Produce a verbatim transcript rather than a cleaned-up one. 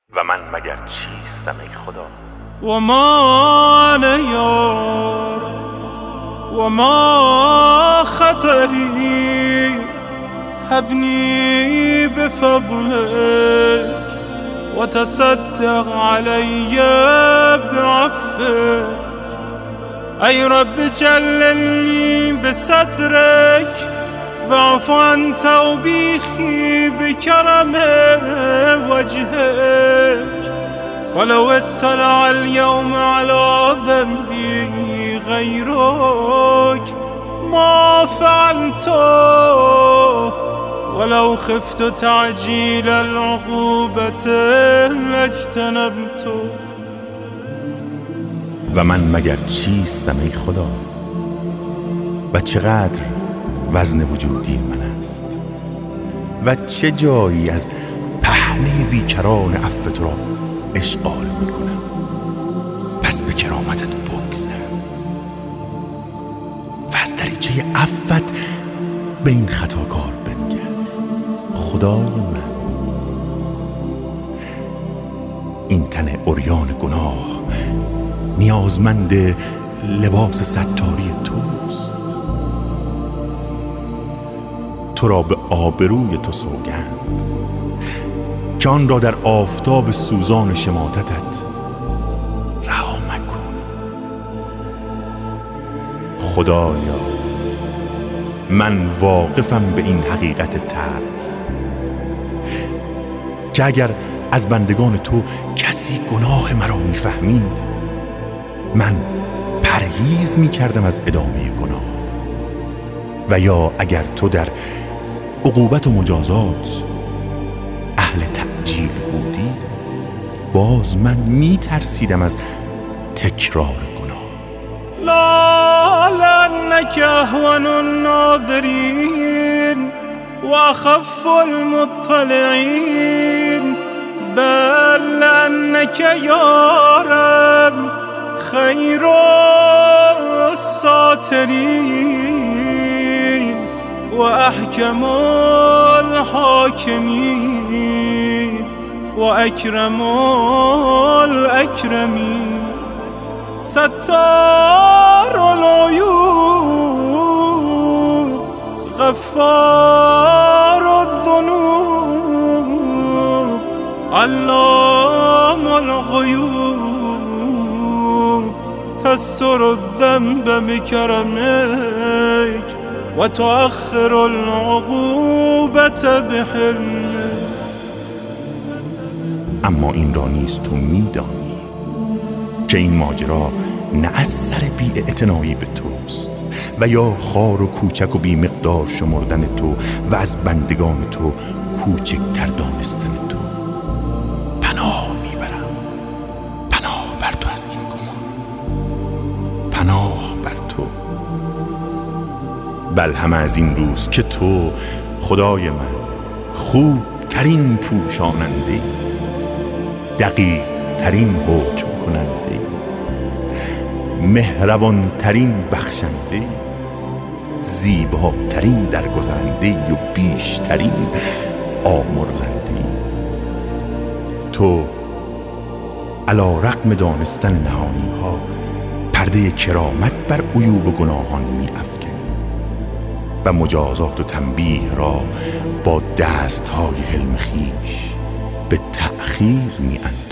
و من مگر چیستم ای خدا؟ و ما انا یا رب و ما خطری هبني بفضلك وتصدق علي بعفوك أي رب جللني بسترك واعف عن توبيخي بكرم وجهك فلو اطلع اليوم على ذنبي غيرك ما فعلته ولو خفت تعجيل العقوبة لاجتنبته. و من مگر چیستم ای خدا؟ و چقدر وزن وجودی من است و چه جایی از پهنه بیکران عفو تو را اشغال میکنم. پس به کرامتت بگذر و از دریچه عفوت به این خطاکار بنگر. خدای من، این تن عریان گناه نیازمند لباس ستاری توست. تو را به آبروی تو سوگند که آن را در آفتاب سوزان شماتتت رها مکن. خدایا، من واقفم به این حقیقت تلخ که اگر از بندگان تو کسی گناه مرا میفهمید، من پرهیز میکردم از ادامه گناه، و یا اگر تو در عقوبت و مجازات اهل تعجیل بودی، باز من میترسیدم از تکرار گناه. لا لأنك أهون الناظرين وأخف المطلعين بل لأنك يا رب خير الساترين وأحكم الحاكمين وأكرم الأكرمين ستار العيوب غفار الذنوب علام الغيوب تستر الذنب بكرمك وتؤخر العقوبة بحلمك. اما این را نیز تو میدانی که این ماجرا نه از سر بی‌اعتنایی به توست و یا خار و کوچک و بی مقدار شمردن تو و از بندگان تو کوچکتر دانستن تو. پناه میبرم، پناه بر تو از این گمان، پناه بر تو. بل همه از این روز که تو خدای من خوب ترین پوشاننده، دقیق ترین حکم کننده، مهربان ترین بخشنده، زیباترین درگذرنده و بیشترین آمرزنده. تو علی رغم دانستن نهانی ها پرده کرامت بر عیوب و گناهان می افکنی و مجازات و تنبیه را با دست های حلم خویش به تأخیر می اندازی.